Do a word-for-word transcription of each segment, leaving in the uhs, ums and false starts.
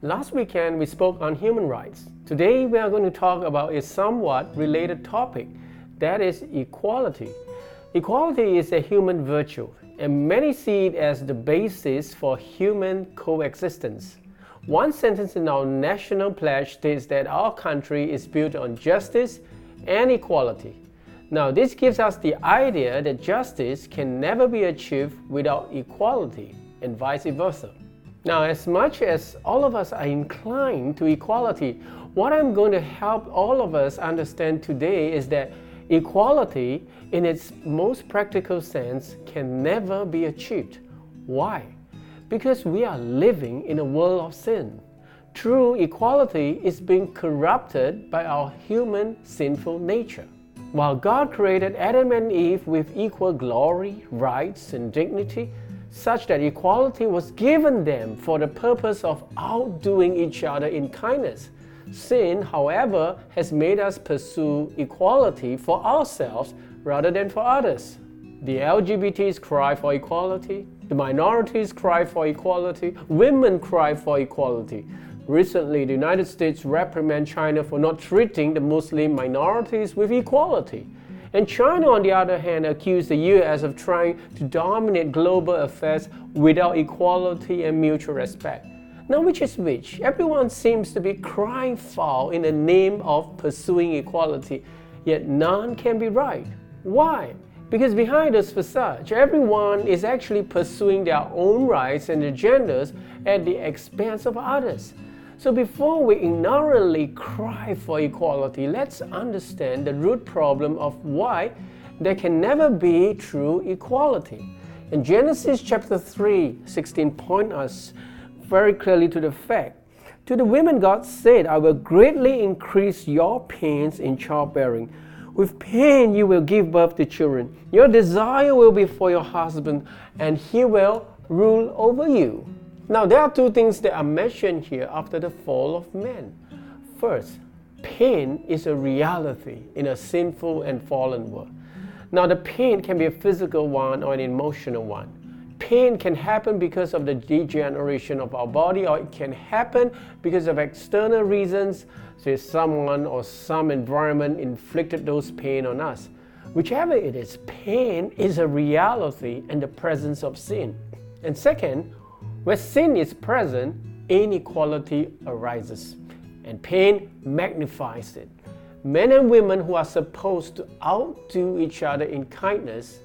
Last weekend we spoke on human rights. Today we are going to talk about a somewhat related topic, that is equality. Equality is a human virtue, and many see it as the basis for human coexistence. One sentence in our national pledge states that our country is built on justice and equality. Now, this gives us the idea that justice can never be achieved without equality, and vice versa. Now, as much as all of us are inclined to equality, what I'm going to help all of us understand today is that equality, in its most practical sense, can never be achieved. Why? Because we are living in a world of sin. True equality is being corrupted by our human sinful nature. While God created Adam and Eve with equal glory, rights, and dignity, such that equality was given them for the purpose of outdoing each other in kindness, sin, however, has made us pursue equality for ourselves rather than for others. The L G B Ts cry for equality, the minorities cry for equality, women cry for equality. Recently, the United States reprimanded China for not treating the Muslim minorities with equality. And China, on the other hand, accused the U S of trying to dominate global affairs without equality and mutual respect. Now, which is which? Everyone seems to be crying foul in the name of pursuing equality, yet none can be right. Why? Because behind this facade, everyone is actually pursuing their own rights and agendas at the expense of others. So before we ignorantly cry for equality, let's understand the root problem of why there can never be true equality. In Genesis chapter three, sixteen points us very clearly to the fact, "To the women God said, I will greatly increase your pains in childbearing. With pain you will give birth to children. Your desire will be for your husband, and he will rule over you." Now, there are two things that are mentioned here after the fall of man. First, pain is a reality in a sinful and fallen world. Now, the pain can be a physical one or an emotional one. Pain can happen because of the degeneration of our body, or it can happen because of external reasons, say someone or some environment inflicted those pain on us. Whichever it is, pain is a reality in the presence of sin. And second, where sin is present, inequality arises, and pain magnifies it. Men and women who are supposed to outdo each other in kindness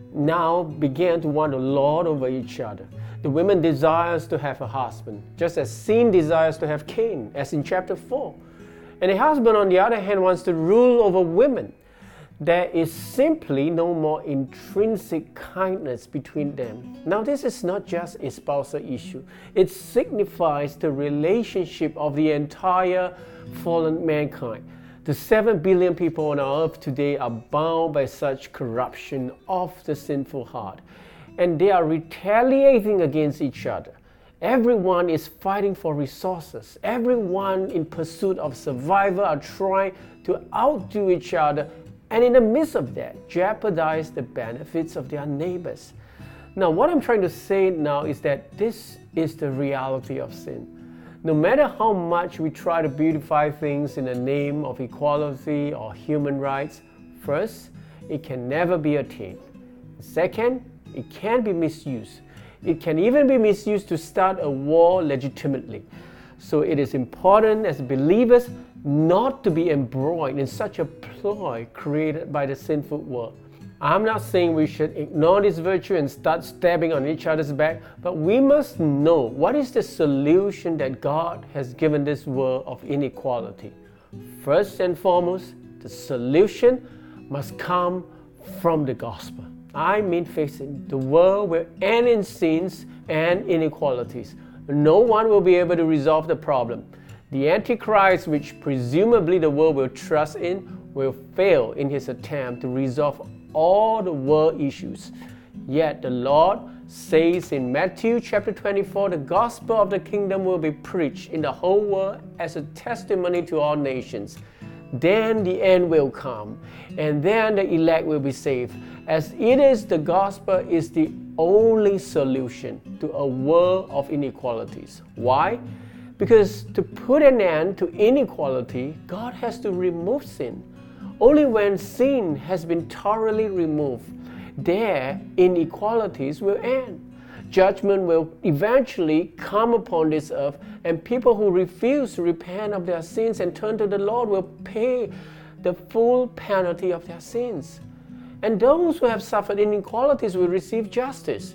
now began to want to lord over each other. The woman desires to have a husband, just as sin desires to have Cain, as in chapter four. And the husband, on the other hand, wants to rule over women. There is simply no more intrinsic kindness between them. Now, this is not just a spousal issue. It signifies the relationship of the entire fallen mankind. The seven billion people on our earth today are bound by such corruption of the sinful heart, and they are retaliating against each other. Everyone is fighting for resources. Everyone in pursuit of survival are trying to outdo each other, and in the midst of that, jeopardize the benefits of their neighbors. Now, what I'm trying to say now is that this is the reality of sin. No matter how much we try to beautify things in the name of equality or human rights, first, it can never be attained. Second, it can be misused. It can even be misused to start a war legitimately. So it is important as believers not to be embroiled in such a ploy created by the sinful world. I'm not saying we should ignore this virtue and start stabbing on each other's back, but we must know what is the solution that God has given this world of inequality. First and foremost, the solution must come from the gospel. I mean, face it, the world will end in sins and inequalities. No one will be able to resolve the problem. The Antichrist, which presumably the world will trust in, will fail in his attempt to resolve all the world issues. Yet the Lord says in Matthew chapter twenty-four, the gospel of the kingdom will be preached in the whole world as a testimony to all nations. Then the end will come, and then the elect will be saved. As it is, the gospel is the only solution to a world of inequalities. Why? Because to put an end to inequality, God has to remove sin. Only when sin has been thoroughly removed, there inequalities will end. Judgment will eventually come upon this earth, and people who refuse to repent of their sins and turn to the Lord will pay the full penalty of their sins. And those who have suffered inequalities will receive justice.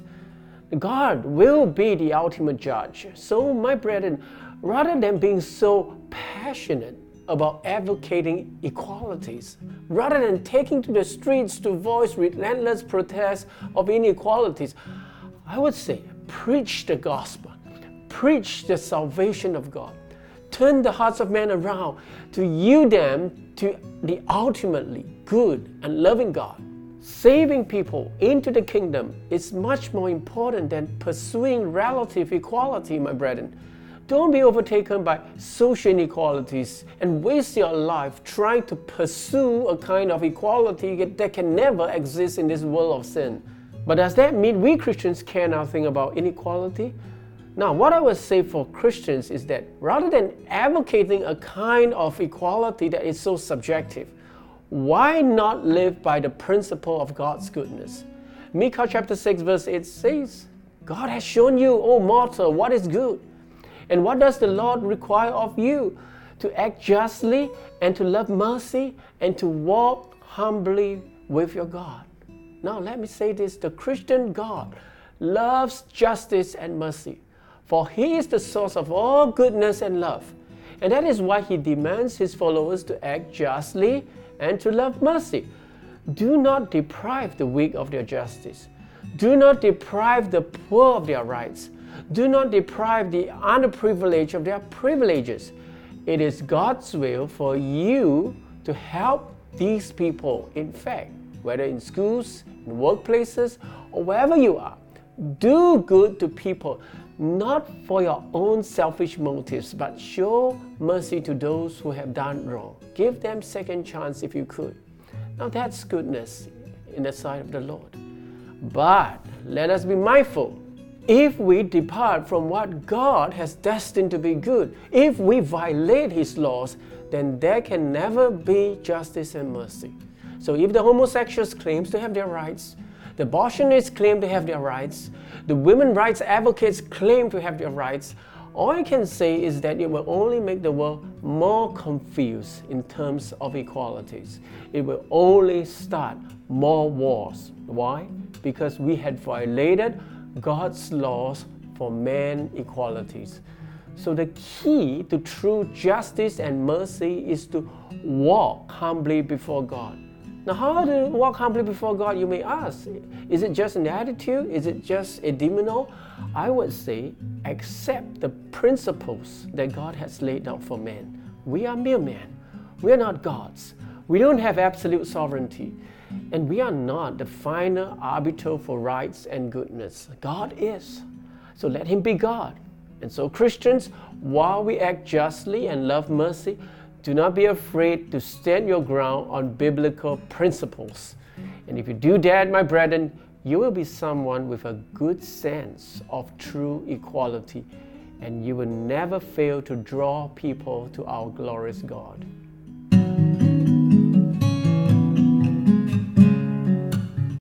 God will be the ultimate judge. So, my brethren, rather than being so passionate about advocating equalities, rather than taking to the streets to voice relentless protests of inequalities, I would say, preach the gospel, preach the salvation of God, turn the hearts of men around to yield them to the ultimately good and loving God. Saving people into the kingdom is much more important than pursuing relative equality, my brethren. Don't be overtaken by social inequalities and waste your life trying to pursue a kind of equality that can never exist in this world of sin. But does that mean we Christians care nothing about inequality? Now, what I would say for Christians is that rather than advocating a kind of equality that is so subjective, why not live by the principle of God's goodness? Micah chapter six verse eight says, God has shown you, O mortal, what is good. And what does the Lord require of you? To act justly and to love mercy and to walk humbly with your God. Now let me say this, the Christian God loves justice and mercy, for He is the source of all goodness and love. And that is why He demands His followers to act justly and to love mercy. Do not deprive the weak of their justice. Do not deprive the poor of their rights. Do not deprive the underprivileged of their privileges. It is God's will for you to help these people. In fact, whether in schools, in workplaces, or wherever you are, do good to people, not for your own selfish motives, but show mercy to those who have done wrong. Give them second chance if you could. Now that's goodness in the sight of the Lord. But let us be mindful. If we depart from what God has destined to be good, if we violate His laws, then there can never be justice and mercy. So if the homosexuals claim to have their rights, the abortionists claim to have their rights, the women's rights advocates claim to have their rights, all I can say is that it will only make the world more confused in terms of equalities. It will only start more wars. Why? Because we had violated God's laws for man equalities. So the key to true justice and mercy is to walk humbly before God. Now, how to walk humbly before God, you may ask? Is it just an attitude? Is it just a demeanor? I would say, accept the principles that God has laid out for man. We are mere men. We are not gods. We don't have absolute sovereignty. And we are not the final arbiter for rights and goodness. God is. So let Him be God. And so Christians, while we act justly and love mercy, do not be afraid to stand your ground on biblical principles. And if you do that, my brethren, you will be someone with a good sense of true equality, and you will never fail to draw people to our glorious God.